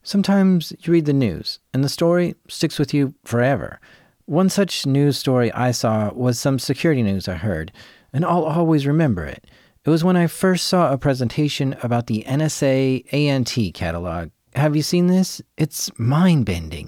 Sometimes you read the news, and the story sticks with you forever. One such news story I saw was some security news I heard, and I'll always remember it. It was when I first saw a presentation about the NSA ANT catalog. Have you seen this? It's mind-bending.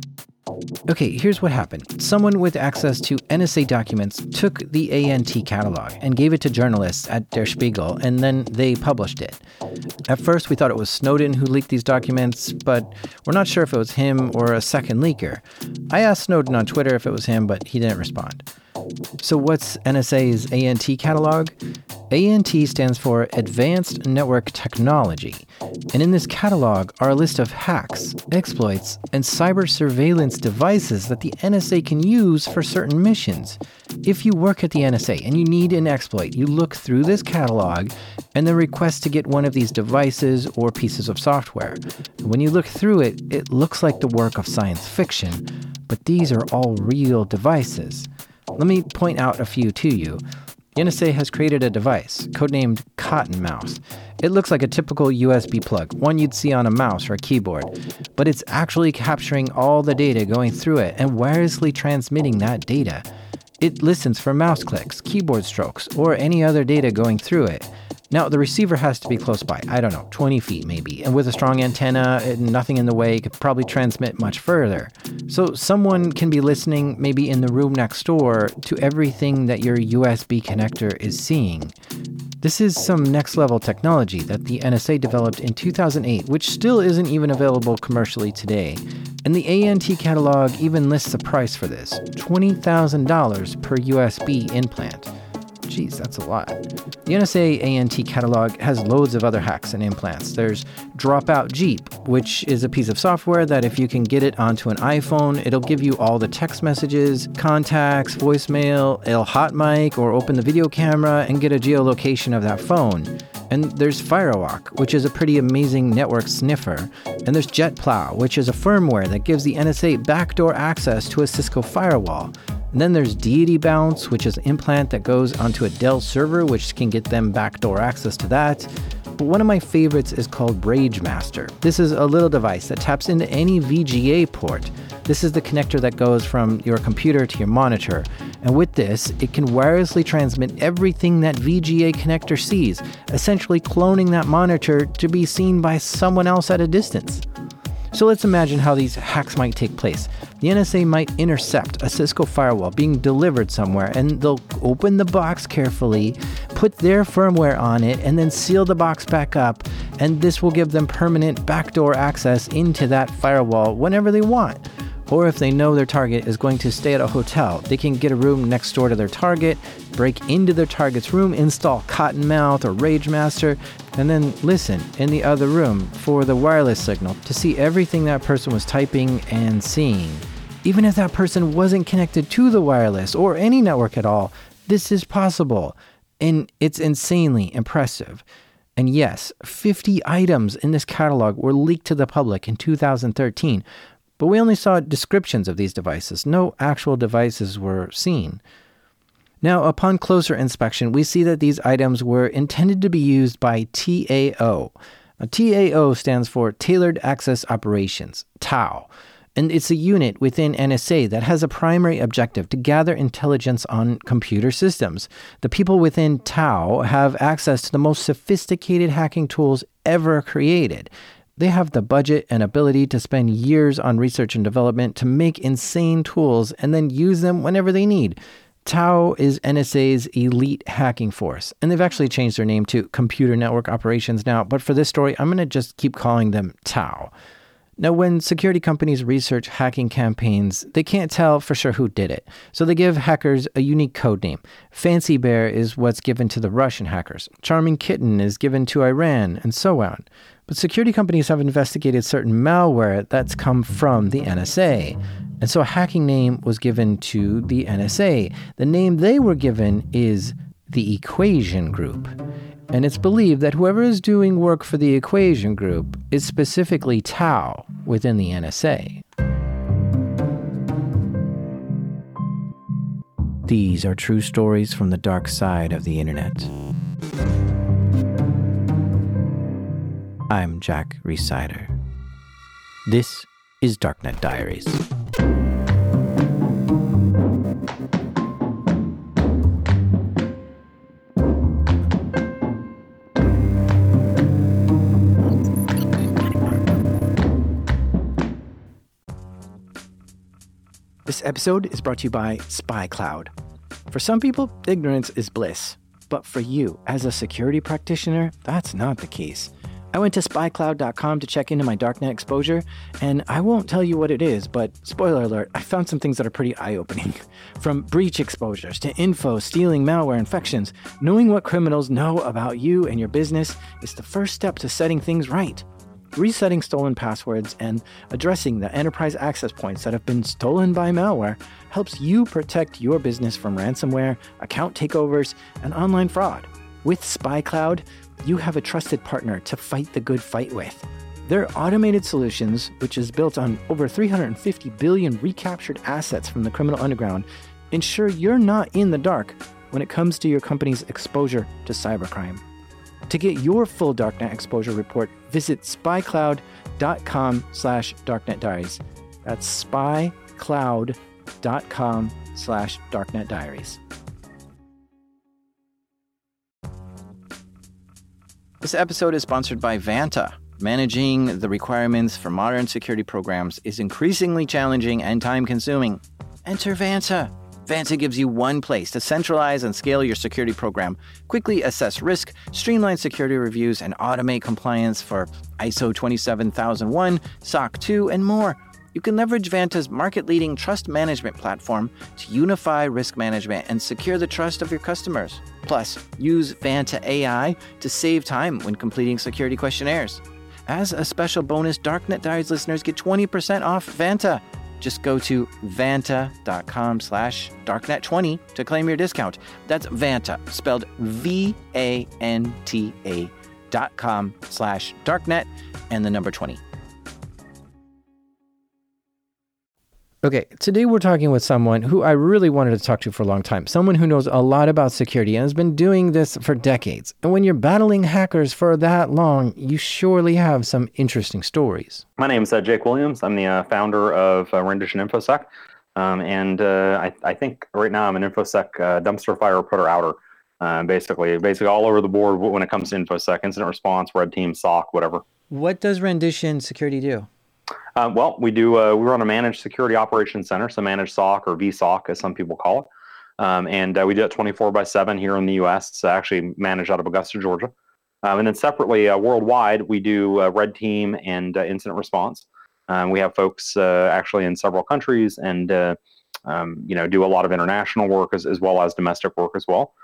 Okay, here's what happened. Someone with access to NSA documents took the ANT catalog and gave it to journalists at Der Spiegel, and then they published it. At first, we thought it was Snowden who leaked these documents, but we're not sure if it was him or a second leaker. I asked Snowden on Twitter if it was him, but he didn't respond. So what's NSA's ANT catalog? ANT stands for Advanced Network Technology, and in this catalog are a list of hacks, exploits, and cyber surveillance devices that the NSA can use for certain missions. If you work at the NSA and you need an exploit, you look through this catalog and then request to get one of these devices or pieces of software. When you look through it, it looks like the work of science fiction, but these are all real devices. Let me point out a few to you. The NSA has created a device, codenamed Cottonmouth. It looks like a typical USB plug, one you'd see on a mouse or a keyboard, but it's actually capturing all the data going through it and wirelessly transmitting that data. It listens for mouse clicks, keyboard strokes, or any other data going through it. Now, the receiver has to be close by, 20 feet maybe, and with a strong antenna and nothing in the way, it could probably transmit much further. So someone can be listening maybe in the room next door to everything that your USB connector is seeing. This is some next-level technology that the NSA developed in 2008, which still isn't even available commercially today. And the ANT catalog even lists a price for this, $20,000 per USB implant. Geez, that's a lot. The NSA ANT catalog has loads of other hacks and implants. There's Dropout Jeep, which is a piece of software that if you can get it onto an iPhone, it'll give you all the text messages, contacts, voicemail, it'll hot mic or open the video camera and get a geolocation of that phone. And there's Firewalk, which is a pretty amazing network sniffer. And there's JetPlow, which is a firmware that gives the NSA backdoor access to a Cisco firewall. And then there's Deity Bounce, which is an implant that goes onto a Dell server, which can get them backdoor access to that. But one of my favorites is called RageMaster. This is a little device that taps into any VGA port. This is the connector that goes from your computer to your monitor. And with this, it can wirelessly transmit everything that VGA connector sees, essentially cloning that monitor to be seen by someone else at a distance. So let's imagine how these hacks might take place. The NSA might intercept a Cisco firewall being delivered somewhere, and they'll open the box carefully, put their firmware on it, and then seal the box back up, and this will give them permanent backdoor access into that firewall whenever they want. Or if they know their target is going to stay at a hotel, they can get a room next door to their target, break into their target's room, install Cottonmouth or RageMaster, and then listen in the other room for the wireless signal to see everything that person was typing and seeing. Even if that person wasn't connected to the wireless or any network at all, this is possible, and it's insanely impressive. And yes, 50 items in this catalog were leaked to the public in 2013, but we only saw descriptions of these devices. No actual devices were seen. Now, upon closer inspection, we see that these items were intended to be used by TAO. Now, TAO stands for Tailored Access Operations, TAO, and it's a unit within NSA that has a primary objective to gather intelligence on computer systems. The people within TAO have access to the most sophisticated hacking tools ever created. They have the budget and ability to spend years on research and development to make insane tools and then use them whenever they need. TAO is NSA's elite hacking force, and they've actually changed their name to Computer Network Operations now, but for this story, I'm going to just keep calling them TAO. Now, when security companies research hacking campaigns, they can't tell for sure who did it, so they give hackers a unique code name. Fancy Bear is what's given to the Russian hackers. Charming Kitten is given to Iran, and so on. But security companies have investigated certain malware that's come from the NSA. And so a hacking name was given to the NSA. The name they were given is the Equation Group. And it's believed that whoever is doing work for the Equation Group is specifically TAO within the NSA. These are true stories from the dark side of the internet. I'm Jack Rhysider. This is Darknet Diaries. This episode is brought to you by SpyCloud. For some people, ignorance is bliss. But for you, as a security practitioner, that's not the case. I went to spycloud.com to check into my darknet exposure, and I won't tell you what it is, but spoiler alert, I found some things that are pretty eye-opening. From breach exposures to info, stealing, malware, infections, knowing what criminals know about you and your business is the first step to setting things right. Resetting stolen passwords and addressing the enterprise access points that have been stolen by malware helps you protect your business from ransomware, account takeovers, and online fraud. With SpyCloud, you have a trusted partner to fight the good fight with. Their automated solutions, which is built on over 350 billion recaptured assets from the criminal underground, ensure you're not in the dark when it comes to your company's exposure to cybercrime. To get your full Darknet exposure report, visit spycloud.com/darknetdiaries. That's spycloud.com/darknetdiaries. This episode is sponsored by Vanta. Managing the requirements for modern security programs is increasingly challenging and time-consuming. Enter Vanta. Vanta gives you one place to centralize and scale your security program, quickly assess risk, streamline security reviews, and automate compliance for ISO 27001, SOC 2, and more. You can leverage Vanta's market-leading trust management platform to unify risk management and secure the trust of your customers. Plus, use Vanta AI to save time when completing security questionnaires. As a special bonus, Darknet Diaries listeners get 20% off Vanta. Just go to vanta.com/darknet20 to claim your discount. That's Vanta, spelled VANTA.com/darknet and the number 20. Okay, today we're talking with someone who I really wanted to talk to for a long time. Someone who knows a lot about security and has been doing this for decades. And when you're battling hackers for that long, you surely have some interesting stories. My name is Jake Williams. I'm the founder of Rendition InfoSec. I think right now I'm an InfoSec dumpster fire putter outer. Basically all over the board when it comes to InfoSec, incident response, red team, SOC, whatever. What does Rendition Security do? We run a managed security operations center, so managed SOC or VSOC as some people call it. We do it 24/7 here in the U.S. It's actually managed out of Augusta, Georgia. And then separately, worldwide, we do red team and incident response. We have folks actually in several countries and do a lot of international work as well as domestic work as well.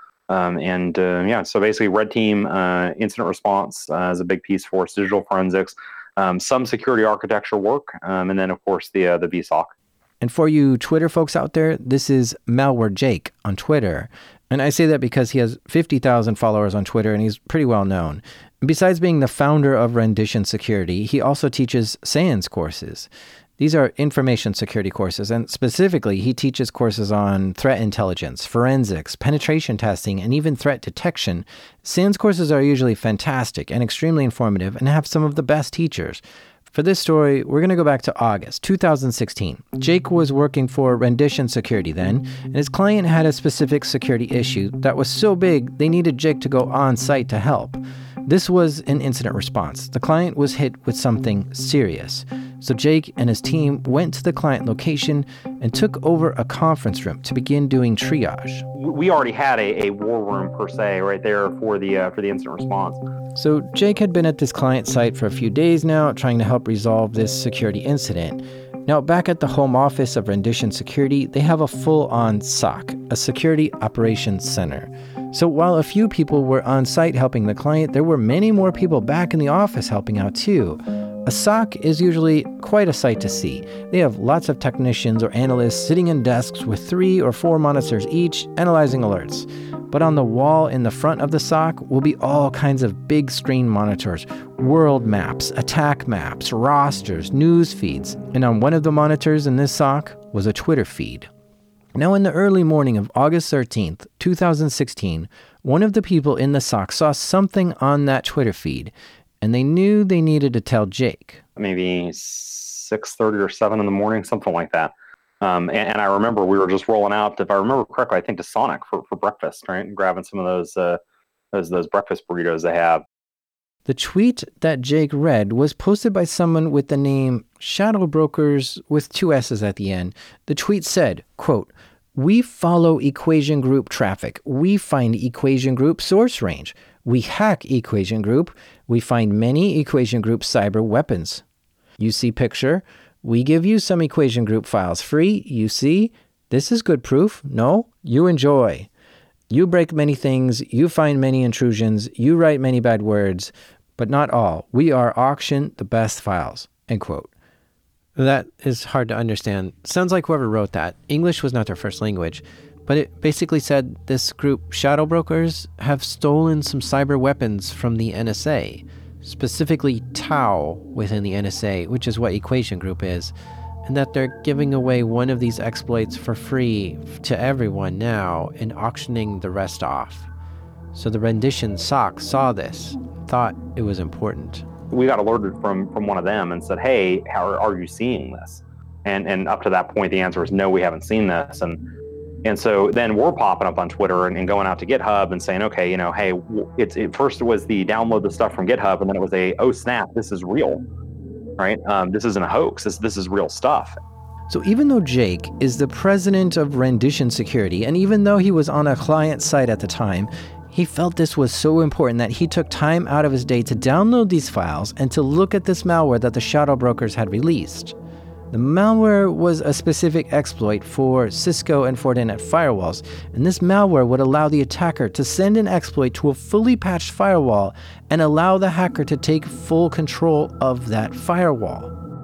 So basically red team, incident response is a big piece for us, digital forensics, some security architecture work, and then of course the VSOC. And for you Twitter folks out there, this is Malware Jake on Twitter. And I say that because he has 50,000 followers on Twitter and he's pretty well known. Besides being the founder of Rendition Security, he also teaches SANS courses. These are information security courses, and specifically, he teaches courses on threat intelligence, forensics, penetration testing, and even threat detection. SANS courses are usually fantastic and extremely informative and have some of the best teachers. For this story, we're going to go back to August 2016. Jake was working for Rendition Security then, and his client had a specific security issue that was so big they needed Jake to go on site to help. This was an incident response. The client was hit with something serious. So Jake and his team went to the client location and took over a conference room to begin doing triage. We already had a war room per se right there for the incident response. So Jake had been at this client site for a few days now, trying to help resolve this security incident. Now, back at the home office of Rendition Security, they have a full-on SOC, a Security Operations Center. So while a few people were on site helping the client, there were many more people back in the office helping out too. A SOC is usually quite a sight to see. They have lots of technicians or analysts sitting in desks with 3 or 4 monitors each, analyzing alerts. But on the wall in the front of the SOC will be all kinds of big screen monitors, world maps, attack maps, rosters, news feeds. And on one of the monitors in this SOC was a Twitter feed. Now, in the early morning of August 13th, 2016, one of the people in the SOC saw something on that Twitter feed. and they knew they needed to tell Jake. Maybe 6:30 or 7 in the morning, something like that. And I remember we were just rolling out, if I remember correctly, I think to Sonic for breakfast, right? And grabbing some of those breakfast burritos they have. The tweet that Jake read was posted by someone with the name Shadow Brokers with 2 S's at the end. The tweet said, quote, "We follow Equation Group traffic. We find Equation Group source range. We hack Equation Group. We find many Equation Group cyber weapons. You see picture? We give you some Equation Group files free. You see? This is good proof. No? You enjoy. You break many things. You find many intrusions. You write many bad words, but not all. We are auction the best files." End quote. That is hard to understand. Sounds like whoever wrote that, English was not their first language, but it basically said this group, Shadow Brokers, have stolen some cyber weapons from the NSA, specifically Tau within the NSA, which is what Equation Group is, and that they're giving away one of these exploits for free to everyone now and auctioning the rest off. So the rendition SOC saw this, thought it was important. We got alerted from one of them and said, "Hey, how are you seeing this?" And up to that point, the answer was no, we haven't seen this. And so then we're popping up on Twitter and going out to GitHub and saying, okay, hey, first it was the download the stuff from GitHub, and then it was oh snap, this is real, right? This isn't a hoax. This is real stuff. So even though Jake is the president of Rendition Security, and even though he was on a client site at the time, he felt this was so important that he took time out of his day to download these files and to look at this malware that the Shadow Brokers had released. The malware was a specific exploit for Cisco and Fortinet firewalls, and this malware would allow the attacker to send an exploit to a fully patched firewall and allow the hacker to take full control of that firewall.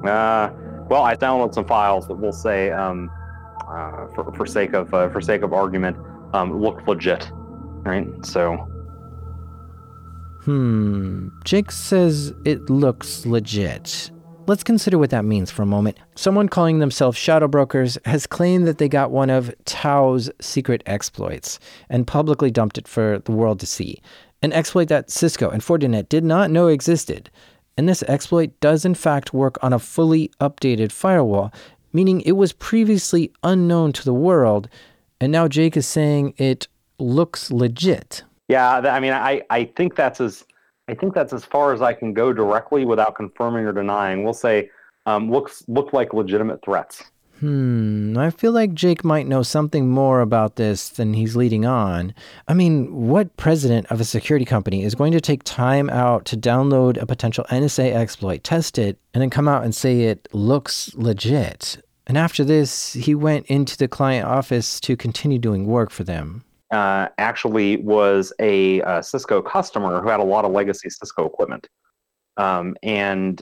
Well, I downloaded some files that we'll say, for sake of argument, look legit. Right, so. Jake says it looks legit. Let's consider what that means for a moment. Someone calling themselves Shadow Brokers has claimed that they got one of Tau's secret exploits and publicly dumped it for the world to see. An exploit that Cisco and Fortinet did not know existed. And this exploit does in fact work on a fully updated firewall, meaning it was previously unknown to the world, and now Jake is saying it looks legit. Yeah, I think that's as far as I can go directly without confirming or denying. We'll say look like legitimate threats. I feel like Jake might know something more about this than he's leading on. I mean, what president of a security company is going to take time out to download a potential NSA exploit, test it, and then come out and say it looks legit? And after this, he went into the client office to continue doing work for them. Actually was a Cisco customer who had a lot of legacy Cisco equipment. And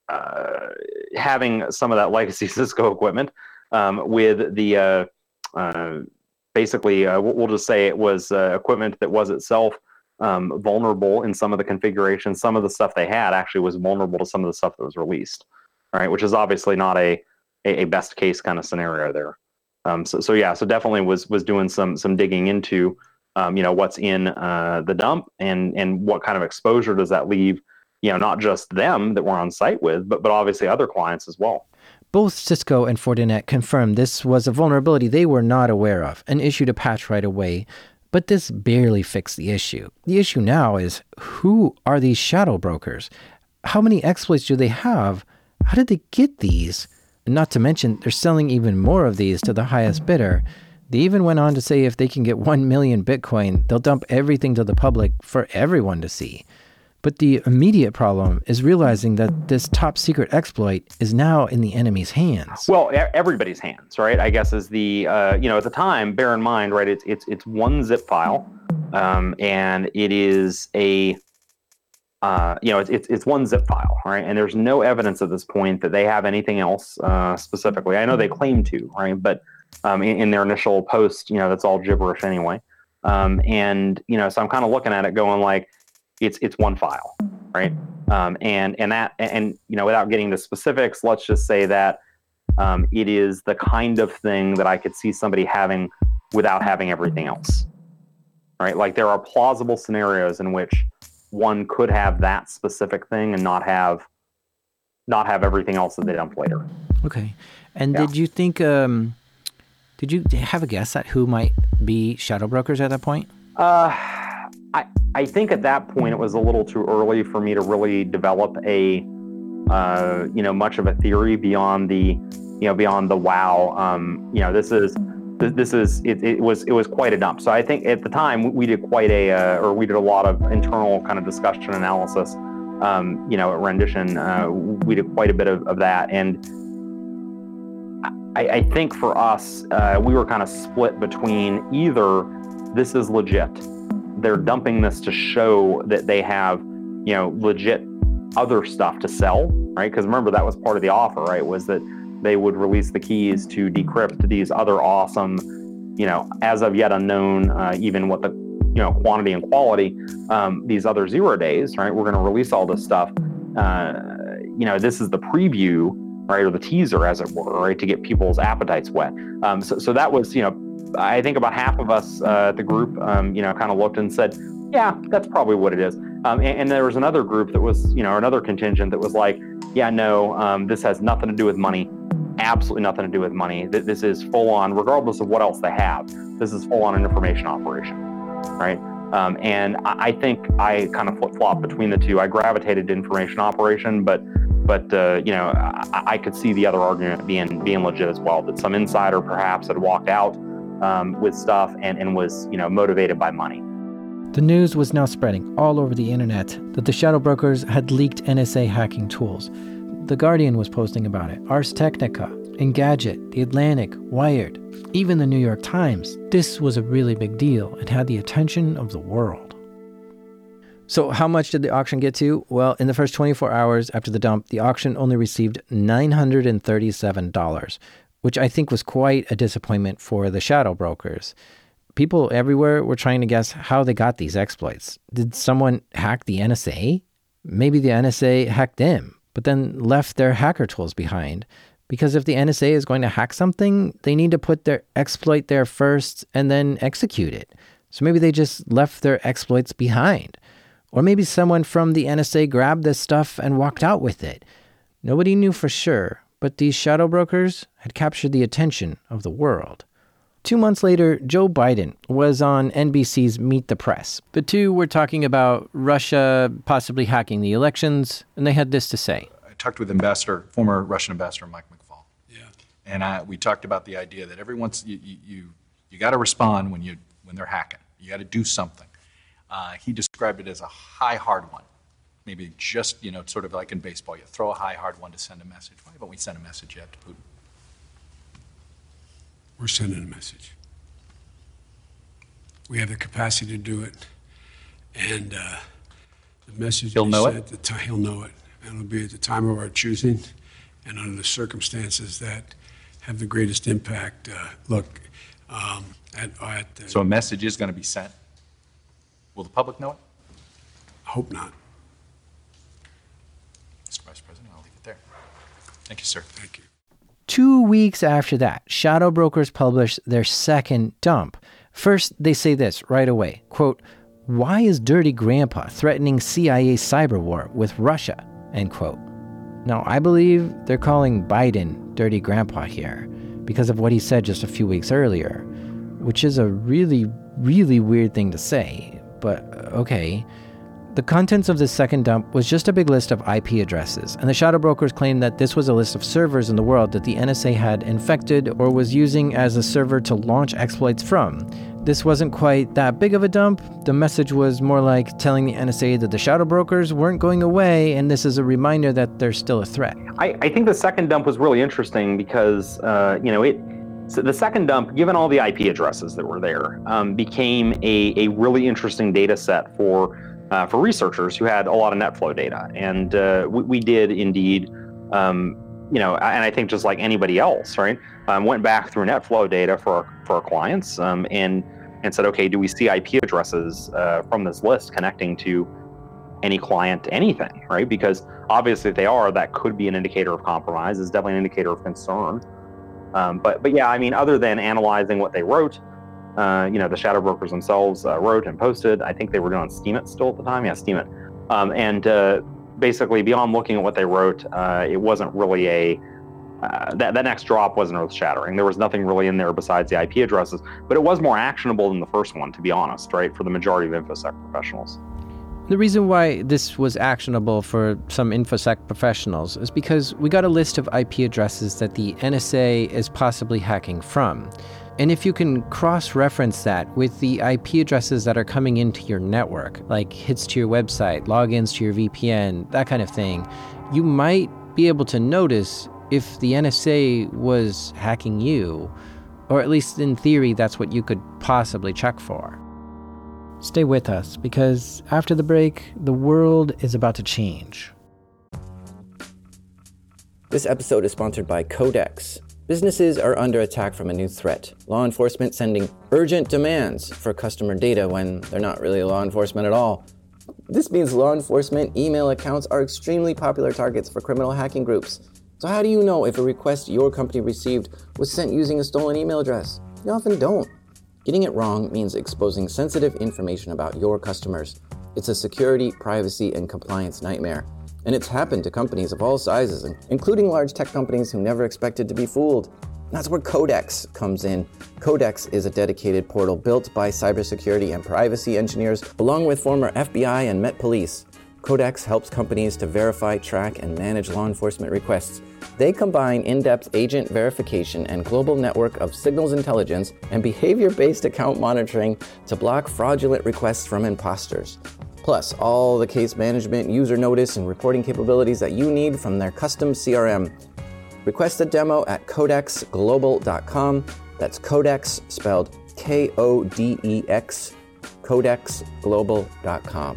having some of that legacy Cisco equipment with the basically, we'll just say it was equipment that was itself vulnerable in some of the configurations. Some of the stuff they had actually was vulnerable to some of the stuff that was released, right? Which is obviously not a best case kind of scenario there. So definitely was doing some digging into, what's in the dump and what kind of exposure does that leave, not just them that we're on site with, but obviously other clients as well. Both Cisco and Fortinet confirmed this was a vulnerability they were not aware of and issued a patch right away. But this barely fixed the issue. The issue now is, who are these Shadow Brokers? How many exploits do they have? How did they get these? Not to mention, they're selling even more of these to the highest bidder. They even went on to say if they can get 1 million Bitcoin, they'll dump everything to the public for everyone to see. But the immediate problem is realizing that this top secret exploit is now in the enemy's hands. Well, everybody's hands, right? I guess is the, at the time, bear in mind, right, it's one zip file, and it is it's one zip file, right? And there's no evidence at this point that they have anything else specifically. I know they claim to, right? But in their initial post, that's all gibberish anyway. So I'm kind of looking at it going like, it's one file, right? And without getting to specifics, let's just say that it is the kind of thing that I could see somebody having without having everything else, right? Like there are plausible scenarios in which one could have that specific thing and not have everything else that they dump later. Okay. And did you think, did you have a guess at who might be shadow brokers at that point? I think at that point it was a little too early for me to really develop a, much of a theory beyond the wow. It was quite a dump. So I think at the time we did we did a lot of internal kind of discussion analysis. At Rendition, we did quite a bit of that. And I think for us, we were kind of split between either this is legit, they're dumping this to show that they have, legit other stuff to sell, right? Because remember, that was part of the offer, right? Was that they would release the keys to decrypt these other awesome, as of yet unknown, even what the, quantity and quality, these other 0 days, right? We're going to release all this stuff. This is the preview, right? Or the teaser, as it were, right? To get people's appetites wet. So that was, I think about half of us at the group, kind of looked and said, yeah, that's probably what it is. And there was another group that was, another contingent that was like, yeah, no, this has nothing to do with money. Absolutely nothing to do with money. This is full on, regardless of what else they have, this is full on an information operation, right? And I think I kind of flip-flopped between the two. I gravitated to information operation, but I could see the other argument being legit as well, that some insider perhaps had walked out with stuff and was, motivated by money. The news was now spreading all over the internet that the shadow brokers had leaked NSA hacking tools. The Guardian was posting about it, Ars Technica, Engadget, The Atlantic, Wired, even the New York Times. This was a really big deal and had the attention of the world. So how much did the auction get to? Well, in the first 24 hours after the dump, the auction only received $937, which I think was quite a disappointment for the shadow brokers. People everywhere were trying to guess how they got these exploits. Did someone hack the NSA? Maybe the NSA hacked them, but then left their hacker tools behind. Because if the NSA is going to hack something, they need to put their exploit there first and then execute it. So maybe they just left their exploits behind. Or maybe someone from the NSA grabbed this stuff and walked out with it. Nobody knew for sure, but these shadow brokers had captured the attention of the world. 2 months later, Joe Biden was on NBC's Meet the Press. The two were talking about Russia possibly hacking the elections, and they had this to say. I talked with former Russian ambassador Mike McFaul. Yeah. And we talked about the idea that every once you got to respond when they're hacking. You got to do something. He described it as a high, hard one. Maybe just, sort of like in baseball, you throw a high, hard one to send a message. Why haven't we sent a message yet to Putin? We're sending a message. We have the capacity to do it. And the message he'll know it. He'll know it. And it'll be at the time of our choosing and under the circumstances that have the greatest impact. So a message is going to be sent. Will the public know it? I hope not. Mr. Vice President, I'll leave it there. Thank you, sir. Thank you. 2 weeks after that, shadow brokers published their second dump. First, they say this right away, quote, "Why is Dirty Grandpa threatening CIA cyber war with Russia?" End quote. Now, I believe they're calling Biden Dirty Grandpa here because of what he said just a few weeks earlier, which is a really, really weird thing to say, but okay. The contents of this second dump was just a big list of IP addresses, and the shadow brokers claimed that this was a list of servers in the world that the NSA had infected or was using as a server to launch exploits from. This wasn't quite that big of a dump. The message was more like telling the NSA that the shadow brokers weren't going away, and this is a reminder that they're still a threat. I think the second dump was really interesting because, so the second dump, given all the IP addresses that were there, became a really interesting data set for researchers who had a lot of NetFlow data. And we did indeed, and I think just like anybody else, right, went back through NetFlow data for our clients and said, okay, do we see IP addresses from this list connecting to any client, anything, right? Because obviously if they are, that could be an indicator of compromise. It's definitely an indicator of concern. But yeah, I mean, other than analyzing what they wrote, the shadow brokers themselves wrote and posted. I think they were doing Steemit still at the time. Yeah, Steemit. Basically, beyond looking at what they wrote, it wasn't really that next drop wasn't earth-shattering. There was nothing really in there besides the IP addresses, but it was more actionable than the first one, to be honest, right, for the majority of InfoSec professionals. The reason why this was actionable for some InfoSec professionals is because we got a list of IP addresses that the NSA is possibly hacking from. And if you can cross-reference that with the IP addresses that are coming into your network, like hits to your website, logins to your VPN, that kind of thing, you might be able to notice if the NSA was hacking you, or at least in theory, that's what you could possibly check for. Stay with us, because after the break, the world is about to change. This episode is sponsored by Codex. Businesses are under attack from a new threat. Law enforcement sending urgent demands for customer data when they're not really law enforcement at all. This means law enforcement email accounts are extremely popular targets for criminal hacking groups. So how do you know if a request your company received was sent using a stolen email address? You often don't. Getting it wrong means exposing sensitive information about your customers. It's a security, privacy, and compliance nightmare. And it's happened to companies of all sizes, including large tech companies who never expected to be fooled. That's where Codex comes in. Codex is a dedicated portal built by cybersecurity and privacy engineers, along with former FBI and Met Police. Codex helps companies to verify, track, and manage law enforcement requests. They combine in-depth agent verification and global network of signals intelligence and behavior-based account monitoring to block fraudulent requests from imposters. Plus, all the case management, user notice, and reporting capabilities that you need from their custom CRM. Request a demo at codexglobal.com. That's Codex, spelled K-O-D-E-X, codexglobal.com.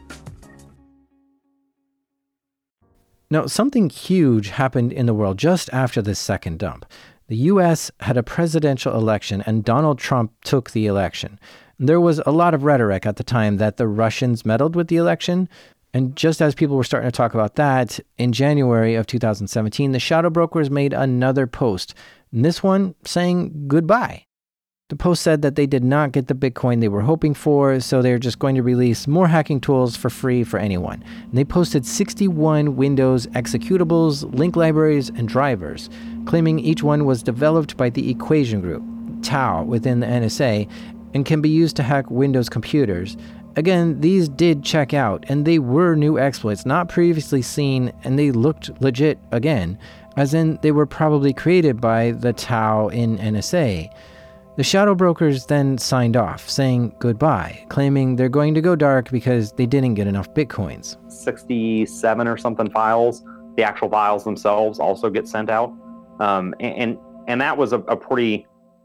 Now, something huge happened in the world just after this second dump. The U.S. had a presidential election, and Donald Trump took the election. There was a lot of rhetoric at the time that the Russians meddled with the election. And just as people were starting to talk about that, in January of 2017, the shadow brokers made another post, and this one saying goodbye. The post said that they did not get the Bitcoin they were hoping for, so they're just going to release more hacking tools for free for anyone. And they posted 61 Windows executables, link libraries, and drivers, claiming each one was developed by the Equation Group, TAO, within the NSA, and can be used to hack Windows computers. Again, these did check out, and they were new exploits not previously seen, and they looked legit again, as in they were probably created by the TAO in NSA. The shadow brokers then signed off, saying goodbye, claiming they're going to go dark because they didn't get enough Bitcoins. 67 or something files, the actual files themselves also get sent out. And that was a pretty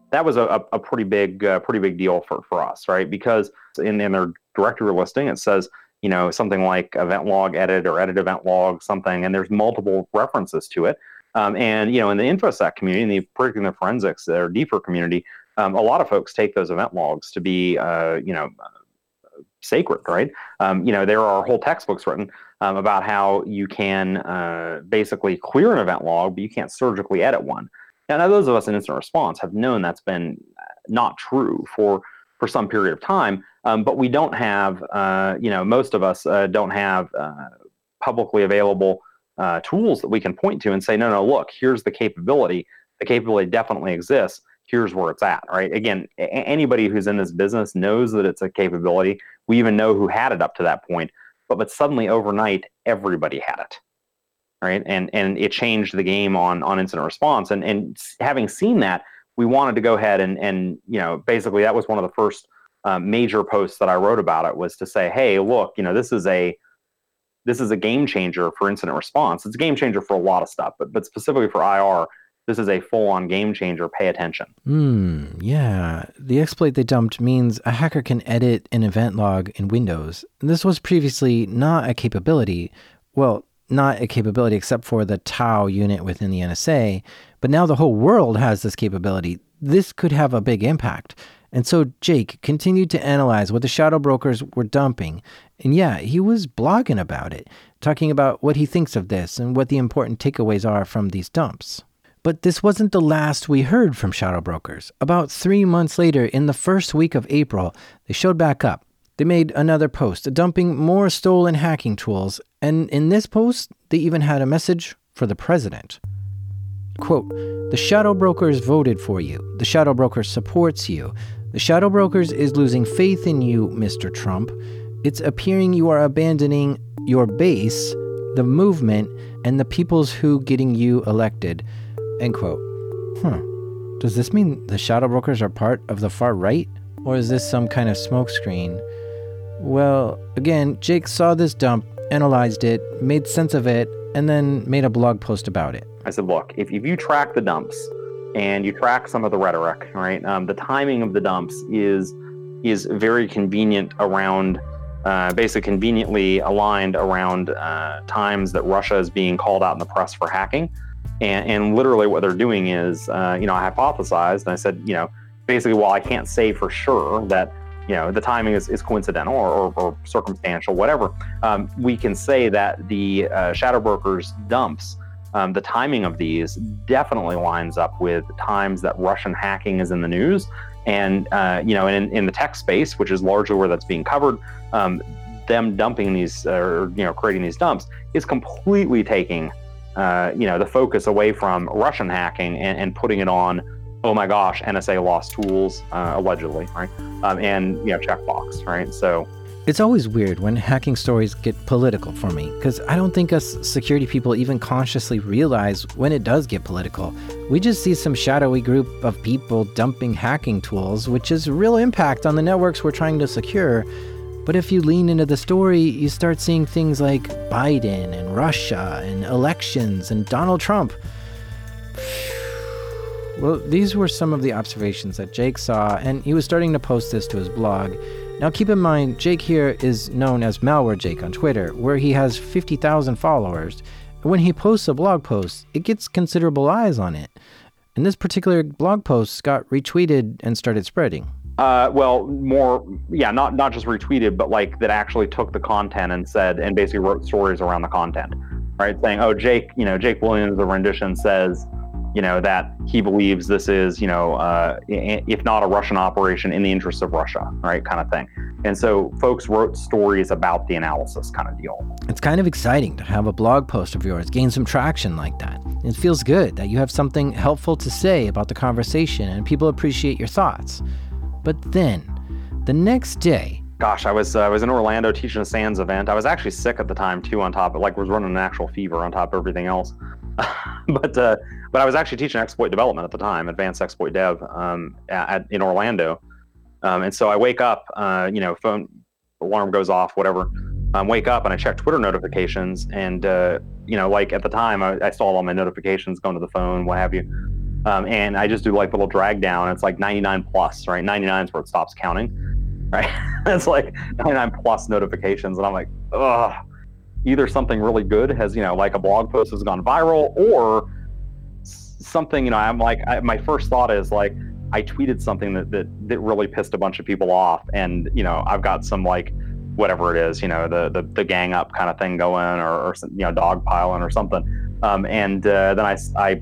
big deal for us, right? Because in their directory listing, it says, something like event log edit or edit event log something, and there's multiple references to it. And in the InfoSec community, particularly in the forensics or DFIR community, a lot of folks take those event logs to be, sacred, right? There are whole textbooks written about how you can basically clear an event log, but you can't surgically edit one. Now, those of us in incident response have known that's been not true for some period of time, but we don't have, most of us don't have publicly available tools that we can point to and say, no, look, here's the capability. The capability definitely exists. Here's where it's at, right? Again, anybody who's in this business knows that it's a capability. We even know who had it up to that point, but suddenly overnight, everybody had it. Right, and it changed the game on incident response. And having seen that, we wanted to go ahead and basically that was one of the first major posts that I wrote about it, was to say, hey, look, this is a game changer for incident response. It's a game changer for a lot of stuff, but specifically for IR, this is a full-on game changer. Pay attention. Yeah. The exploit they dumped means a hacker can edit an event log in Windows. This was previously not a capability. Well, not a capability except for the TAO unit within the NSA, but now the whole world has this capability. This could have a big impact. And so Jake continued to analyze what the shadow brokers were dumping. And yeah, he was blogging about it, talking about what he thinks of this and what the important takeaways are from these dumps. But this wasn't the last we heard from shadow brokers. About 3 months later, in the first week of April, they showed back up. They made another post dumping more stolen hacking tools, and in this post, they even had a message for the president. Quote, "The Shadow Brokers voted for you. The Shadow Brokers supports you. The Shadow Brokers is losing faith in you, Mr. Trump. It's appearing you are abandoning your base, the movement, and the peoples who getting you elected." End quote. Does this mean the Shadow Brokers are part of the far right? Or is this some kind of smokescreen? Well, again, Jake saw this dump, analyzed it, made sense of it, and then made a blog post about it. I said, look, if you track the dumps and you track some of the rhetoric, right, the timing of the dumps is very convenient around, basically conveniently aligned around times that Russia is being called out in the press for hacking. And literally what they're doing is, I hypothesized, and I said, basically, while I can't say for sure that, the timing is coincidental or circumstantial, whatever, we can say that the Shadow Brokers dumps, the timing of these definitely lines up with times that Russian hacking is in the news. And, in the tech space, which is largely where that's being covered, them dumping these, creating these dumps is completely taking the focus away from Russian hacking and putting it on, oh my gosh, NSA lost tools, allegedly, right? And checkbox, right? So it's always weird when hacking stories get political for me, because I don't think us security people even consciously realize when it does get political. We just see some shadowy group of people dumping hacking tools, which is real impact on the networks we're trying to secure. But if you lean into the story, you start seeing things like Biden and Russia and elections and Donald Trump. Well, these were some of the observations that Jake saw, and he was starting to post this to his blog. Now keep in mind, Jake here is known as Malware Jake on Twitter, where he has 50,000 followers. And when he posts a blog post, it gets considerable eyes on it. And this particular blog post got retweeted and started spreading. Not just retweeted, but like that actually took the content and said, and basically wrote stories around the content, right? Saying, oh, Jake Williams, the rendition says, that he believes this is, if not a Russian operation, in the interest of Russia, right? Kind of thing. And so folks wrote stories about the analysis kind of deal. It's kind of exciting to have a blog post of yours gain some traction like that. It feels good that you have something helpful to say about the conversation and people appreciate your thoughts. But then, the next day... Gosh, I was in Orlando teaching a SANS event. I was actually sick at the time, too, on top of, was running an actual fever on top of everything else. But I was actually teaching exploit development at the time, advanced exploit dev, in Orlando. And so I wake up, phone alarm goes off, whatever. Wake up and I check Twitter notifications. And, at the time, I saw all my notifications going to the phone, what have you. And I just do little drag down. It's 99 plus, right? 99 is where it stops counting, right? It's 99 plus notifications. And I'm like, ugh, either something really good has, a blog post has gone viral, or something, I'm my first thought is I tweeted something that really pissed a bunch of people off. And, I've got some whatever it is, the gang up kind of thing going, or dog piling or something. And then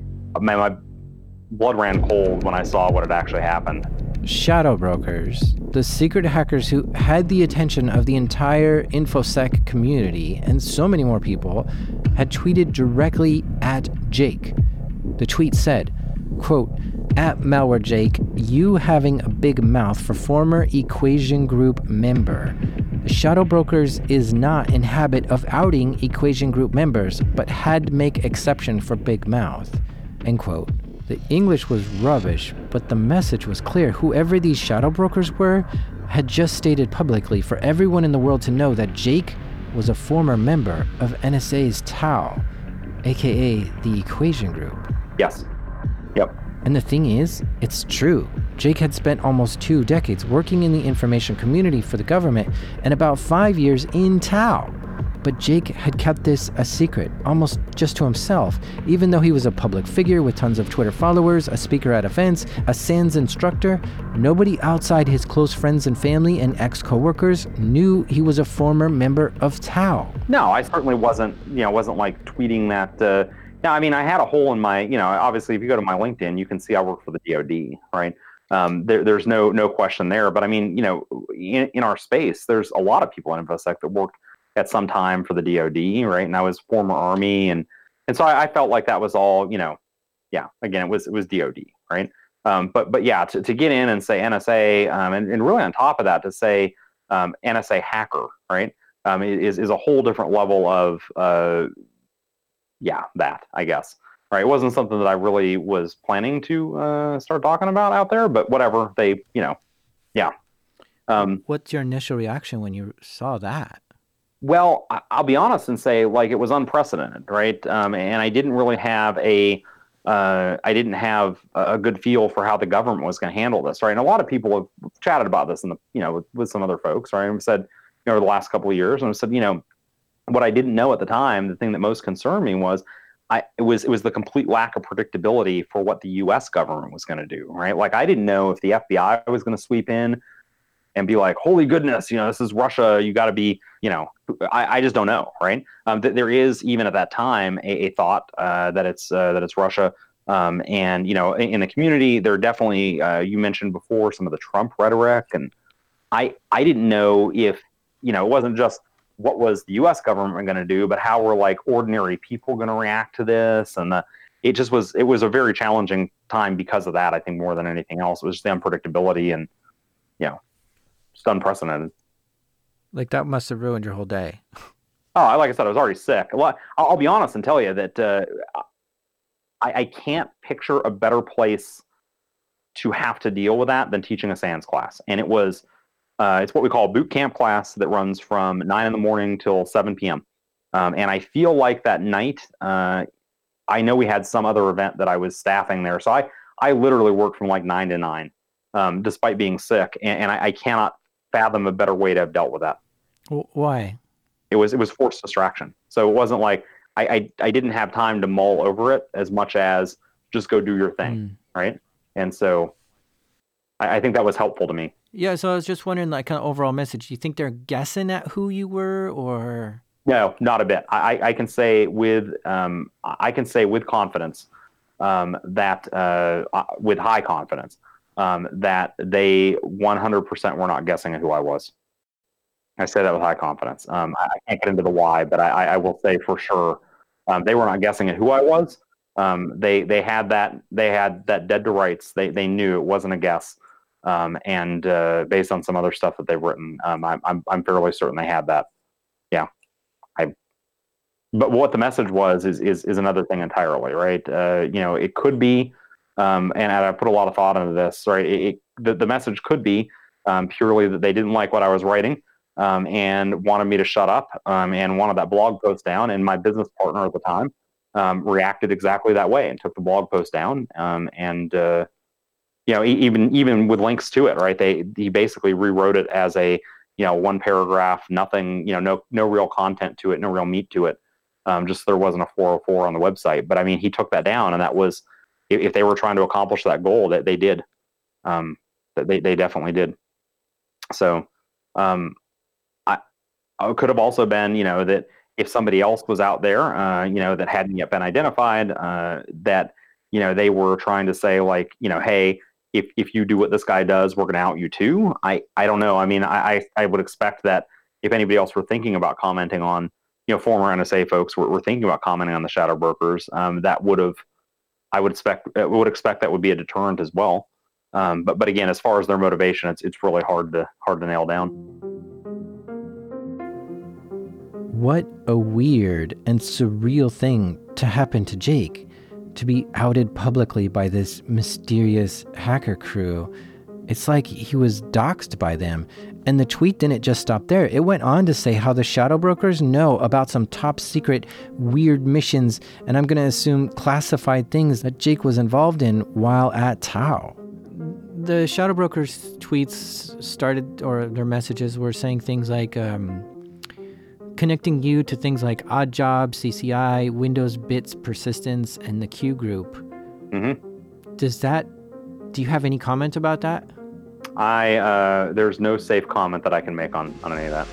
my blood ran cold when I saw what had actually happened. Shadow Brokers, the secret hackers who had the attention of the entire InfoSec community and so many more people, had tweeted directly at Jake. The tweet said, quote, "At Malware Jake, you having a big mouth for former Equation Group member. The Shadow Brokers is not in habit of outing Equation Group members, but had make exception for big mouth." End quote. The English was rubbish, but the message was clear. Whoever these Shadow Brokers were had just stated publicly for everyone in the world to know that Jake was a former member of NSA's TAO, aka the Equation Group. Yes. Yep. And the thing is, it's true. Jake had spent almost 2 decades working in the information community for the government and about 5 years in TAO. But Jake had kept this a secret, almost just to himself, even though he was a public figure with tons of Twitter followers, a speaker at events, a SANS instructor. Nobody outside his close friends and family and ex-coworkers knew he was a former member of TAO. No, I certainly wasn't tweeting that. I had a hole in my, obviously if you go to my LinkedIn, you can see I work for the DoD, right? There's no question there. But I mean, in our space, there's a lot of people in InfoSec that worked at some time for the DoD, right? And I was former Army, and so I felt like that was all, again, it was DoD, right? But yeah, to get in and say NSA, and really on top of that to say NSA hacker, right, is a whole different level of that, I guess. Right, it wasn't something that I really was planning to start talking about out there, but whatever. What's your initial reaction when you saw that? Well, I'll be honest and say, like, it was unprecedented, right? And I didn't really have a good feel for how the government was going to handle this, right? And a lot of people have chatted about this with some other folks, right? And said, over the last couple of years, and said, what I didn't know at the time, the thing that most concerned me was, it was the complete lack of predictability for what the U.S. government was going to do, right? Like, I didn't know if the FBI was going to sweep in and be like, holy goodness, this is Russia. You got to be, I just don't know, right? There is, even at that time, a thought that it's Russia. And, in the community, there are definitely, you mentioned before, some of the Trump rhetoric. And I didn't know if, it wasn't just what was the U.S. government going to do, but how were, like, ordinary people going to react to this? And it was a very challenging time because of that, I think, more than anything else. It was just the unpredictability and, just unprecedented. Like, that must have ruined your whole day. Oh, like I said, I was already sick. Well, I'll be honest and tell you that I can't picture a better place to have to deal with that than teaching a SANS class. And it was, it's what we call a boot camp class that runs from 9 a.m. till 7 p.m. And I feel like that night, I know we had some other event that I was staffing there. So I literally worked from like 9 to 9, despite being sick. And I cannot fathom a better way to have dealt with that. Why? It was forced distraction. So it wasn't like I didn't have time to mull over it as much as just go do your thing, right? And so I think that was helpful to me. Yeah, so I was just wondering, like, kind of overall message. Do you think they're guessing at who you were, or? No, not a bit. I can say with confidence that with high confidence that they 100% were not guessing at who I was. I say that with high confidence. I can't get into the why, but I will say for sure they were not guessing at who I was. They had that dead to rights. They knew it wasn't a guess. And based on some other stuff that they've written, I'm fairly certain they had that. Yeah. But what the message was is another thing entirely, right? It could be, and I put a lot of thought into this, right? The message could be purely that they didn't like what I was writing, and wanted me to shut up, and wanted that blog post down. And my business partner at the time reacted exactly that way and took the blog post down, and even with links to it, right? He basically rewrote it as a, one paragraph, nothing, no real content to it, no real meat to it. Just there wasn't a 404 on the website. But I mean, he took that down, and that was, if they were trying to accomplish that goal, that they did. They definitely did. So I could have also been, that if somebody else was out there, that hadn't yet been identified, that, they were trying to say, like, hey, if you do what this guy does, we're going to out you too. I don't know. I mean, I would expect that if anybody else were thinking about commenting on, former NSA folks were thinking about commenting on the shadow brokers, I would expect that would be a deterrent as well. But again, as far as their motivation, it's really hard to nail down. What a weird and surreal thing to happen to Jake, to be outed publicly by this mysterious hacker crew. It's like he was doxxed by them. And the tweet didn't just stop there. It went on to say how the shadow brokers know about some top secret weird missions, and I'm going to assume classified things that Jake was involved in while at Tau. The shadow brokers' tweets started, or their messages were saying things like connecting you to things like Oddjob, CCI, Windows Bits Persistence, and the Q Group. Mm-hmm. Do you have any comment about that? There's no safe comment that I can make on any of that.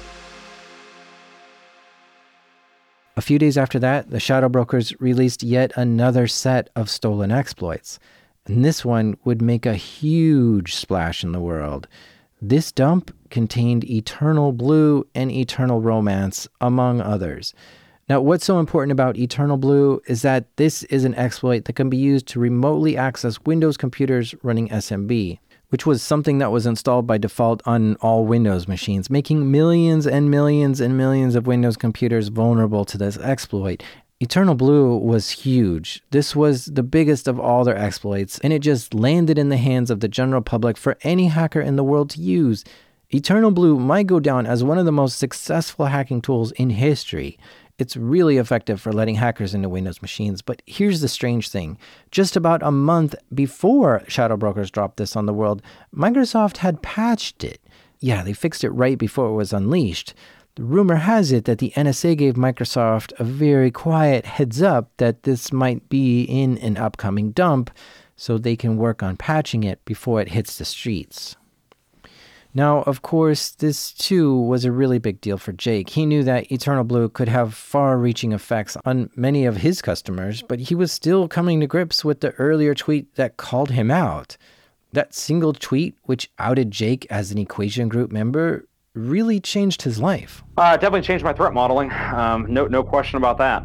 A few days after that, the shadow brokers released yet another set of stolen exploits. And this one would make a huge splash in the world. This dump contained Eternal Blue and Eternal Romance, among others. Now, what's so important about Eternal Blue is that this is an exploit that can be used to remotely access Windows computers running SMB, which was something that was installed by default on all Windows machines, making millions and millions and millions of Windows computers vulnerable to this exploit. Eternal Blue was huge. This was the biggest of all their exploits, and it just landed in the hands of the general public for any hacker in the world to use. Eternal Blue might go down as one of the most successful hacking tools in history. It's really effective for letting hackers into Windows machines, but here's the strange thing. Just about a month before Shadow Brokers dropped this on the world, Microsoft had patched it. Yeah, they fixed it right before it was unleashed. The rumor has it that the NSA gave Microsoft a very quiet heads up that this might be in an upcoming dump, so they can work on patching it before it hits the streets. Now, of course, this too was a really big deal for Jake. He knew that Eternal Blue could have far-reaching effects on many of his customers, but he was still coming to grips with the earlier tweet that called him out. That single tweet, which outed Jake as an Equation Group member, really changed his life. Definitely changed my threat modeling. No question about that.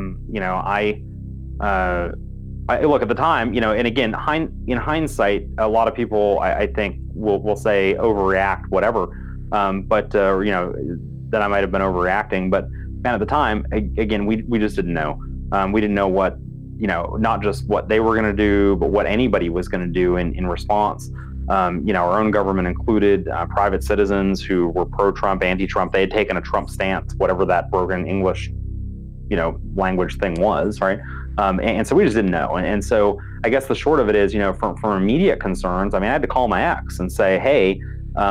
I look at the time, and again, in hindsight, a lot of people, I think, will say overreact, whatever. That I might have been overreacting. But man, at the time, again, we just didn't know. We didn't know what, not just what they were going to do, but what anybody was going to do in response. Our own government included, private citizens who were pro-Trump, anti-Trump. They had taken a Trump stance, whatever that broken English, language thing was, right? And so we just didn't know. And so I guess the short of it is, from immediate concerns, I had to call my ex and say, hey,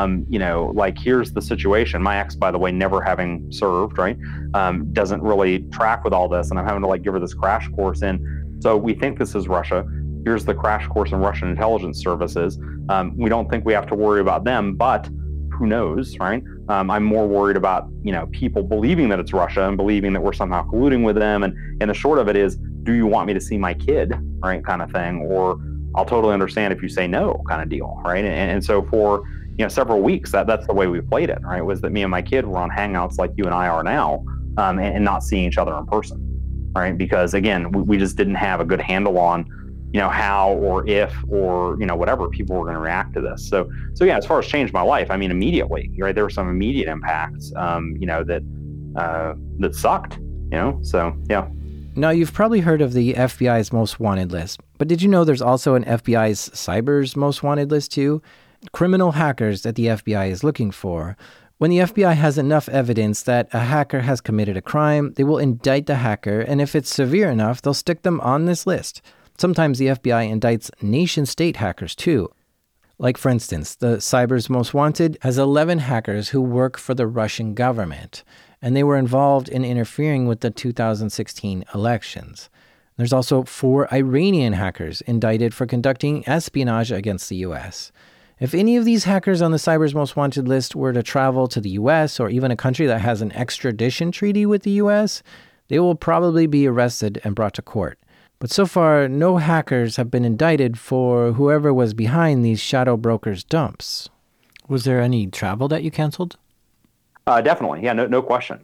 here's the situation. My ex, by the way, never having served, right, doesn't really track with all this. And I'm having to give her this crash course in. So we think this is Russia. Here's the crash course in Russian intelligence services. We don't think we have to worry about them, but who knows, right? I'm more worried about, people believing that it's Russia and believing that we're somehow colluding with them. And the short of it is, do you want me to see my kid, right, kind of thing? Or I'll totally understand if you say no, kind of deal, right? And so for, several weeks, that's the way we played it, right? Was that me and my kid were on Hangouts like you and I are now, and not seeing each other in person, right? Because again, we just didn't have a good handle on, how or if or, whatever people were going to react to this. So yeah, as far as changed my life, immediately, right? There were some immediate impacts, that sucked, so yeah. Now, you've probably heard of the FBI's Most Wanted list, but did you know there's also an FBI's Cyber's Most Wanted list too? Criminal hackers that the FBI is looking for. When the FBI has enough evidence that a hacker has committed a crime, they will indict the hacker, and if it's severe enough, they'll stick them on this list. Sometimes the FBI indicts nation-state hackers too. Like, for instance, the Cyber's Most Wanted has 11 hackers who work for the Russian government, and they were involved in interfering with the 2016 elections. There's also 4 Iranian hackers indicted for conducting espionage against the U.S. If any of these hackers on the Cyber's Most Wanted list were to travel to the U.S. or even a country that has an extradition treaty with the U.S., they will probably be arrested and brought to court. But so far, no hackers have been indicted for whoever was behind these Shadow Brokers dumps. Was there any travel that you canceled? Definitely. Yeah, no question.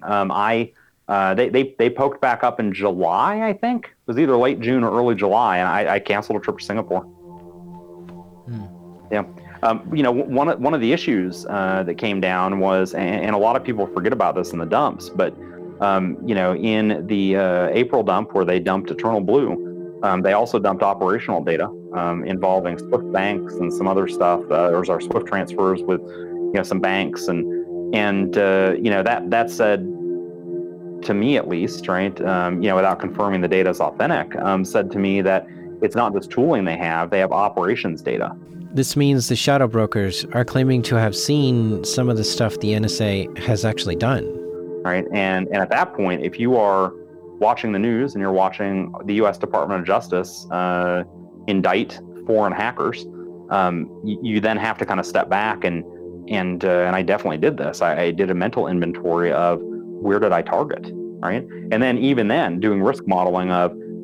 They poked back up in July, I think. It was either late June or early July, and I canceled a trip to Singapore. Yeah. One of the issues that came down was, and a lot of people forget about this in the dumps, but in the April dump where they dumped Eternal Blue, they also dumped operational data involving Swift banks and some other stuff. There's our Swift transfers with some banks and that said, to me at least, right, without confirming the data is authentic, said to me that it's not just tooling they have operations data. This means the Shadow Brokers are claiming to have seen some of the stuff the NSA has actually done. Right, and at that point, if you are watching the news and you're watching the U.S. Department of Justice indict foreign hackers, you then have to kind of step back and I definitely did this. I did a mental inventory of where did I target, right? And then even then doing risk modeling of,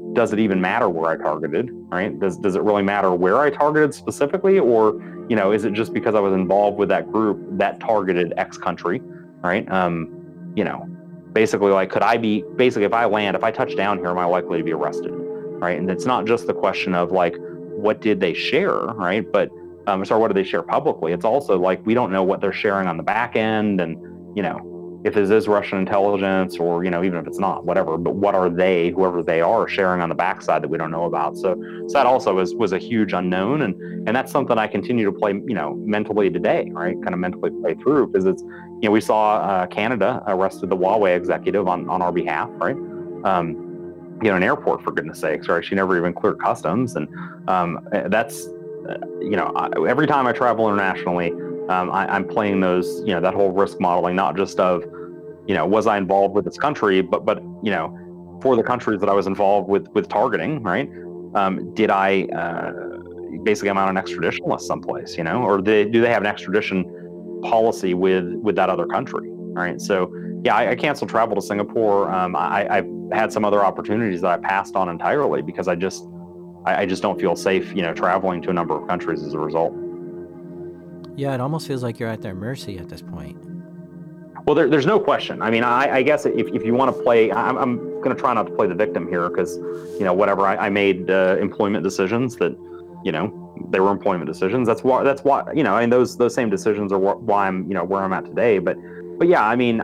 does it even matter where I targeted, right? Does it really matter where I targeted specifically, or, is it just because I was involved with that group that targeted X country, right? Basically, like, if I touch down here, am I likely to be arrested, right? And it's not just the question of like, what did they share, right? But, what did they share publicly? It's also like, we don't know what they're sharing on the back end, and, if it is Russian intelligence, or, even if it's not, whatever, but what are they, whoever they are, sharing on the backside that we don't know about? So that also was a huge unknown. And that's something I continue to play, mentally today, right? Kind of mentally play through, because it's, we saw Canada arrested the Huawei executive on our behalf, right? An airport, for goodness sakes, right? She never even cleared customs. And that's, every time I travel internationally, I'm playing those, that whole risk modeling, not just of, was I involved with this country, but for the countries that I was involved with targeting, right? Did I, basically I'm on an extradition list someplace, or do they have an extradition policy with that other country, right? So yeah, I canceled travel to Singapore. I've had some other opportunities that I passed on entirely because I just don't feel safe, traveling to a number of countries as a result. Yeah, it almost feels like you're at their mercy at this point. Well, there's no question. I mean, I guess if you want to play, I'm going to try not to play the victim here, because, whatever, I made employment decisions that, they were employment decisions. That's why, those same decisions are why I'm, where I'm at today. But yeah, I mean,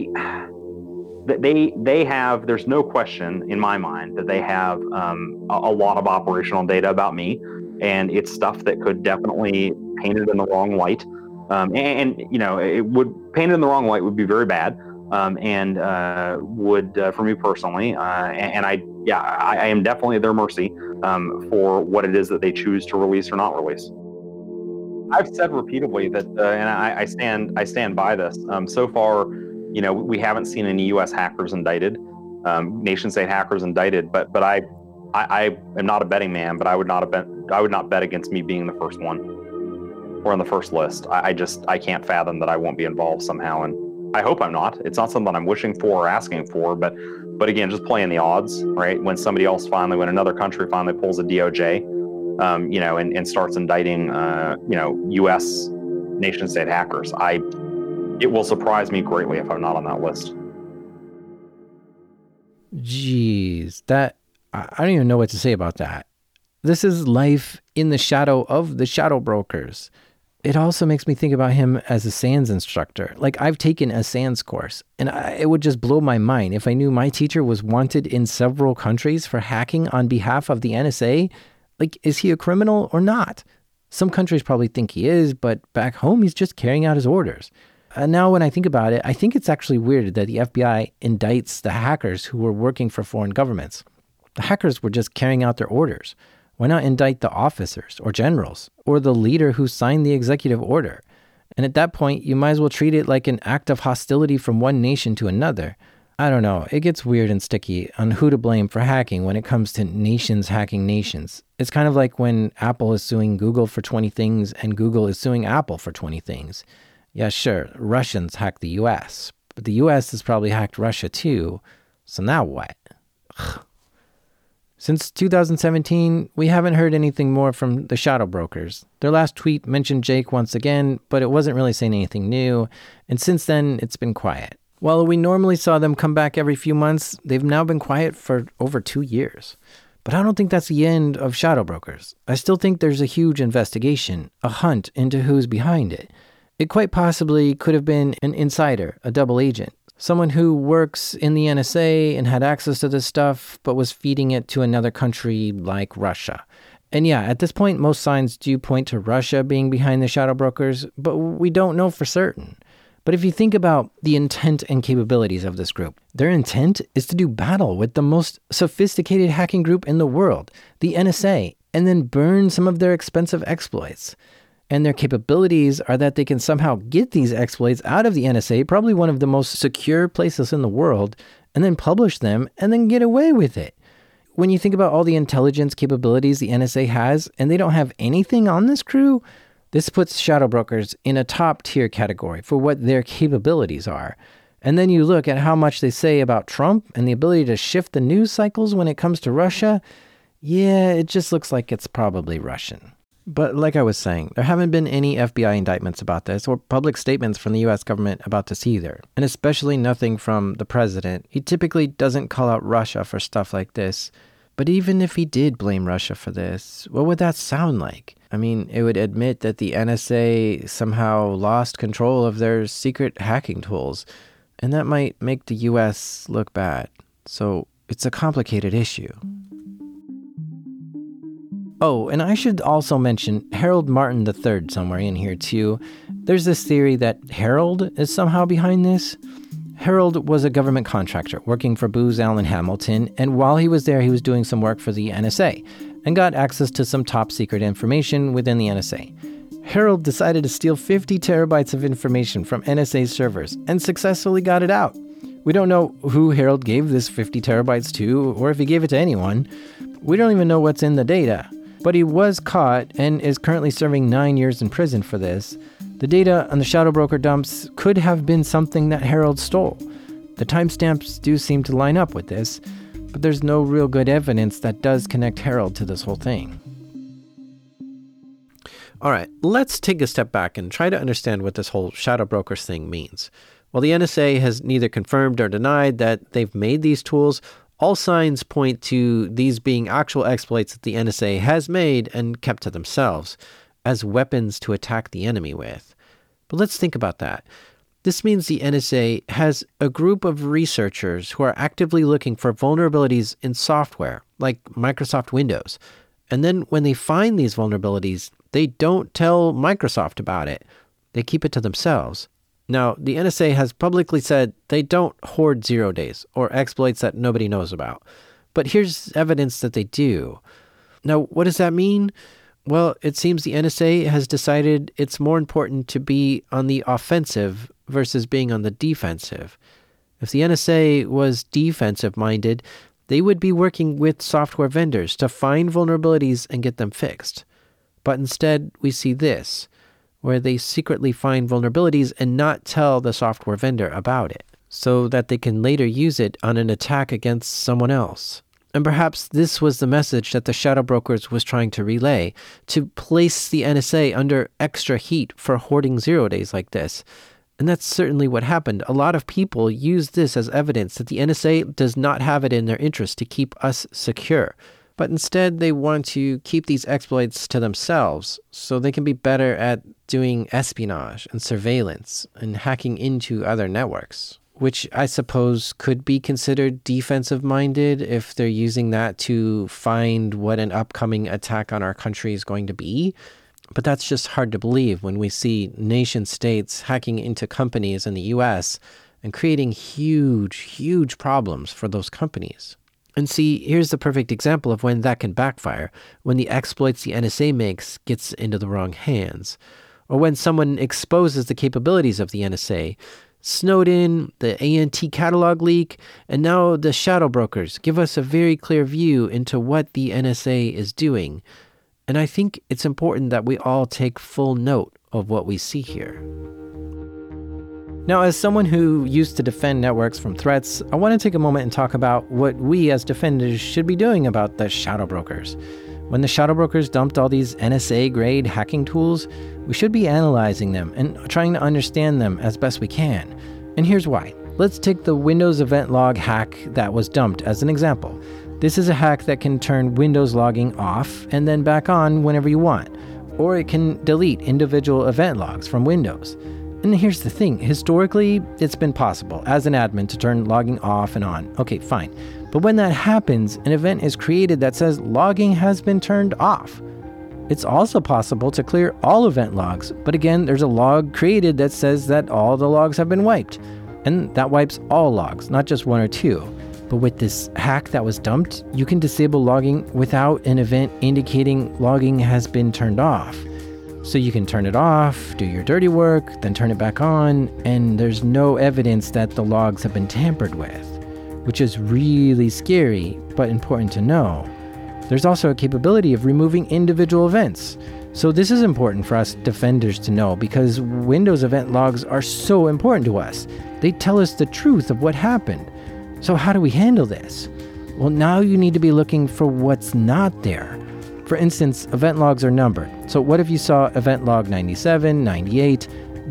they have, there's no question in my mind that they have a lot of operational data about me, and it's stuff that could definitely paint it in the wrong light. It would paint it in the wrong light would be very bad. Would for me personally, I am definitely at their mercy for what it is that they choose to release or not release. I've said repeatedly that, and I stand by this. So far, we haven't seen any U.S. hackers indicted, nation state hackers indicted. But I am not a betting man, but I would not bet against me being the first one or on the first list. I can't fathom that I won't be involved somehow, and I hope I'm not. It's not something I'm wishing for or asking for, but again, just playing the odds, right? When when another country finally pulls a DOJ, and starts indicting, U.S. nation state hackers, it will surprise me greatly if I'm not on that list. Jeez, I don't even know what to say about that. This is life in the shadow of the shadow brokers. It also makes me think about him as a SANS instructor. Like, I've taken a SANS course, and it would just blow my mind if I knew my teacher was wanted in several countries for hacking on behalf of the NSA. Like, is he a criminal or not? Some countries probably think he is, but back home, he's just carrying out his orders. And now when I think about it, I think it's actually weird that the FBI indicts the hackers who were working for foreign governments. The hackers were just carrying out their orders. Why not indict the officers or generals or the leader who signed the executive order? And at that point, you might as well treat it like an act of hostility from one nation to another. I don't know. It gets weird and sticky on who to blame for hacking when it comes to nations hacking nations. It's kind of like when Apple is suing Google for 20 things and Google is suing Apple for 20 things. Yeah, sure, Russians hacked the US, but the US has probably hacked Russia too. So now what? Ugh. Since 2017, we haven't heard anything more from the shadow brokers. Their last tweet mentioned Jake once again, but it wasn't really saying anything new. And since then, it's been quiet. While we normally saw them come back every few months, they've now been quiet for over 2 years. But I don't think that's the end of shadow brokers. I still think there's a huge investigation, a hunt into who's behind it. It quite possibly could have been an insider, a double agent. Someone who works in the NSA and had access to this stuff, but was feeding it to another country like Russia. And yeah, at this point, most signs do point to Russia being behind the shadow brokers, but we don't know for certain. But if you think about the intent and capabilities of this group, their intent is to do battle with the most sophisticated hacking group in the world, the NSA, and then burn some of their expensive exploits. And their capabilities are that they can somehow get these exploits out of the NSA, probably one of the most secure places in the world, and then publish them and then get away with it. When you think about all the intelligence capabilities the NSA has, and they don't have anything on this crew, this puts shadow brokers in a top tier category for what their capabilities are. And then you look at how much they say about Trump and the ability to shift the news cycles when it comes to Russia, yeah, it just looks like it's probably Russian. But like I was saying, there haven't been any FBI indictments about this or public statements from the U.S. government about this either, and especially nothing from the president. He typically doesn't call out Russia for stuff like this. But even if he did blame Russia for this, what would that sound like? I mean, it would admit that the NSA somehow lost control of their secret hacking tools, and that might make the U.S. look bad. So it's a complicated issue. Oh, and I should also mention Harold Martin III somewhere in here too. There's this theory that Harold is somehow behind this. Harold was a government contractor working for Booz Allen Hamilton, and while he was there, he was doing some work for the NSA and got access to some top secret information within the NSA. Harold decided to steal 50 terabytes of information from NSA servers and successfully got it out. We don't know who Harold gave this 50 terabytes to or if he gave it to anyone. We don't even know what's in the data. But he was caught and is currently serving 9 years in prison for this. The data on the shadow broker dumps could have been something that Harold stole. The timestamps do seem to line up with this, but there's no real good evidence that does connect Harold to this whole thing. All right, let's take a step back and try to understand what this whole shadow brokers thing means. While the NSA has neither confirmed or denied that they've made these tools, all signs point to these being actual exploits that the NSA has made and kept to themselves as weapons to attack the enemy with. But let's think about that. This means the NSA has a group of researchers who are actively looking for vulnerabilities in software, like Microsoft Windows. And then when they find these vulnerabilities, they don't tell Microsoft about it. They keep it to themselves. Now, the NSA has publicly said they don't hoard 0 days or exploits that nobody knows about. But here's evidence that they do. Now, what does that mean? Well, it seems the NSA has decided it's more important to be on the offensive versus being on the defensive. If the NSA was defensive-minded, they would be working with software vendors to find vulnerabilities and get them fixed. But instead, we see this, where they secretly find vulnerabilities and not tell the software vendor about it, so that they can later use it on an attack against someone else. And perhaps this was the message that the shadow brokers was trying to relay, to place the NSA under extra heat for hoarding 0 days like this. And that's certainly what happened. A lot of people use this as evidence that the NSA does not have it in their interest to keep us secure. But instead, they want to keep these exploits to themselves so they can be better at doing espionage and surveillance and hacking into other networks, which I suppose could be considered defensive-minded if they're using that to find what an upcoming attack on our country is going to be. But that's just hard to believe when we see nation-states hacking into companies in the U.S. and creating huge, huge problems for those companies. And see, here's the perfect example of when that can backfire, when the exploits the NSA makes gets into the wrong hands, or when someone exposes the capabilities of the NSA. Snowden, the ANT catalog leak, and now the shadow brokers give us a very clear view into what the NSA is doing. And I think it's important that we all take full note of what we see here. Now, as someone who used to defend networks from threats, I want to take a moment and talk about what we as defenders should be doing about the shadow brokers. When the shadow brokers dumped all these NSA-grade hacking tools, we should be analyzing them and trying to understand them as best we can. And here's why. Let's take the Windows event log hack that was dumped as an example. This is a hack that can turn Windows logging off and then back on whenever you want, or it can delete individual event logs from Windows. And here's the thing, historically, it's been possible as an admin to turn logging off and on. Okay, fine. But when that happens, an event is created that says logging has been turned off. It's also possible to clear all event logs, but again, there's a log created that says that all the logs have been wiped. And that wipes all logs, not just one or two. But with this hack that was dumped, you can disable logging without an event indicating logging has been turned off. So you can turn it off, do your dirty work, then turn it back on, and there's no evidence that the logs have been tampered with, which is really scary, but important to know. There's also a capability of removing individual events. So this is important for us defenders to know because Windows event logs are so important to us. They tell us the truth of what happened. So how do we handle this? Well, now you need to be looking for what's not there. For instance, event logs are numbered. So what if you saw event log 97, 98,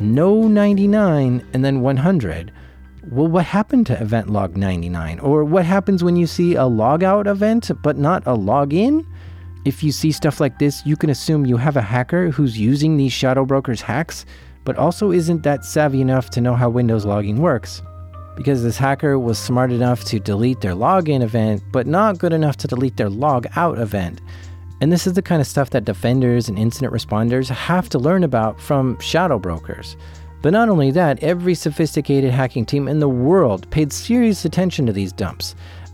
no 99, and then 100? Well, what happened to event log 99? Or what happens when you see a logout event but not a login? If you see stuff like this, you can assume you have a hacker who's using these shadow brokers hacks, but also isn't that savvy enough to know how Windows logging works. Because this hacker was smart enough to delete their login event, but not good enough to delete their logout event. And this is the kind of stuff that defenders and incident responders have to learn about from shadow brokers. But not only that, every sophisticated hacking team in the world paid serious attention to these dumps.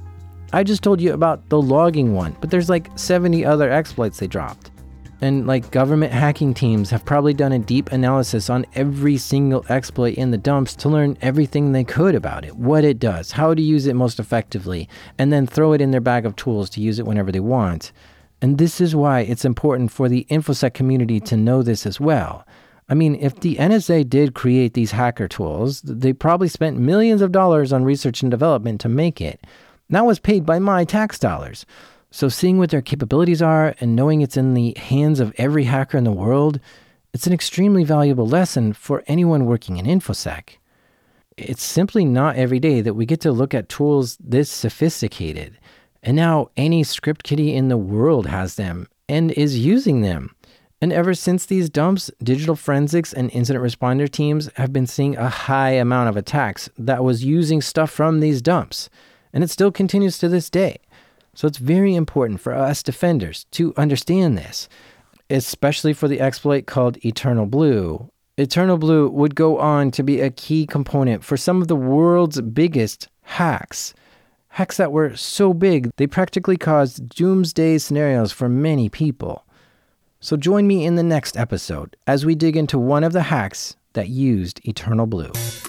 I just told you about the logging one, but there's like 70 other exploits they dropped. And like government hacking teams have probably done a deep analysis on every single exploit in the dumps to learn everything they could about it, what it does, how to use it most effectively, and then throw it in their bag of tools to use it whenever they want. And this is why it's important for the InfoSec community to know this as well. I mean, if the NSA did create these hacker tools, they probably spent millions of dollars on research and development to make it. That was paid by my tax dollars. So seeing what their capabilities are and knowing it's in the hands of every hacker in the world, it's an extremely valuable lesson for anyone working in InfoSec. It's simply not every day that we get to look at tools this sophisticated. And now any script kiddie in the world has them and is using them. And ever since these dumps, digital forensics and incident responder teams have been seeing a high amount of attacks that was using stuff from these dumps. And it still continues to this day. So it's very important for us defenders to understand this, especially for the exploit called Eternal Blue. Eternal Blue would go on to be a key component for some of the world's biggest hacks. Hacks that were so big, they practically caused doomsday scenarios for many people. So join me in the next episode as we dig into one of the hacks that used Eternal Blue.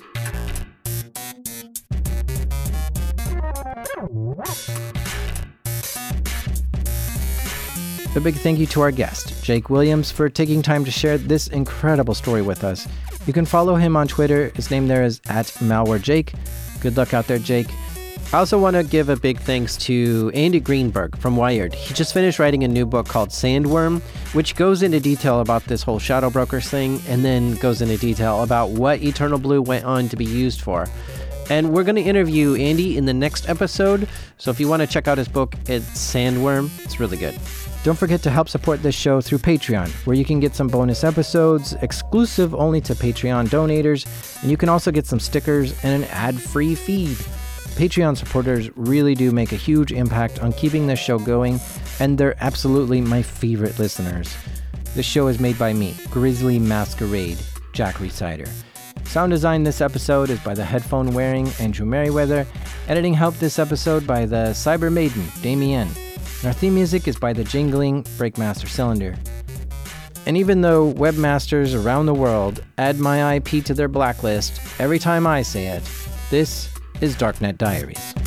A big thank you to our guest, Jake Williams, for taking time to share this incredible story with us. You can follow him on Twitter. His name there is @MalwareJake. Good luck out there, Jake. I also want to give a big thanks to Andy Greenberg from Wired. He just finished writing a new book called Sandworm, which goes into detail about this whole shadow brokers thing, and then goes into detail about what Eternal Blue went on to be used for. And we're going to interview Andy in the next episode, so if you want to check out his book, it's Sandworm. It's really good. Don't forget to help support this show through Patreon, where you can get some bonus episodes, exclusive only to Patreon donators, and you can also get some stickers and an ad-free feed. Patreon supporters really do make a huge impact on keeping this show going, and they're absolutely my favorite listeners. This show is made by me, Grizzly Masquerade, Jack Resider. Sound design this episode is by the headphone-wearing Andrew Merriweather. Editing help this episode by the Cyber Maiden, Damien. And our theme music is by the jingling Breakmaster Cylinder. And even though webmasters around the world add my IP to their blacklist every time I say it, this is Darknet Diaries.